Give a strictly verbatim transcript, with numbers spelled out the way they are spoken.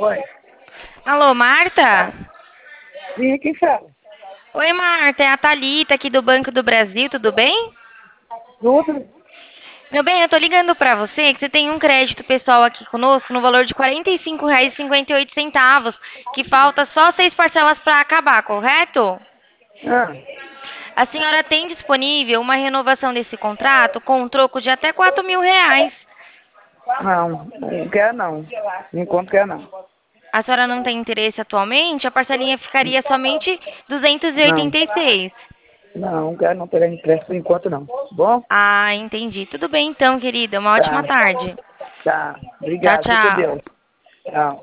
Oi. Alô, Marta? Sim, quem fala? Oi, Marta, é a Thalita aqui do Banco do Brasil, tudo bem? Tudo? Meu bem, eu tô ligando pra você que você tem um crédito pessoal aqui conosco no valor de quarenta e cinco reais e cinquenta e oito centavos, que falta só seis parcelas pra acabar, correto? Ah, A senhora tem disponível uma renovação desse contrato com um troco de até quatro mil reais. não, não quer não. Enquanto quer não. A senhora não tem interesse atualmente? A parcelinha ficaria somente duzentos e e Não, oitenta e seis. não, não quero não pegar empréstimo por enquanto não. Bom? Ah, entendi. Tudo bem então, querida. Uma ótima Tá, tarde. tá. Tchau, Obrigado, fica com tchau. Deus. Tchau.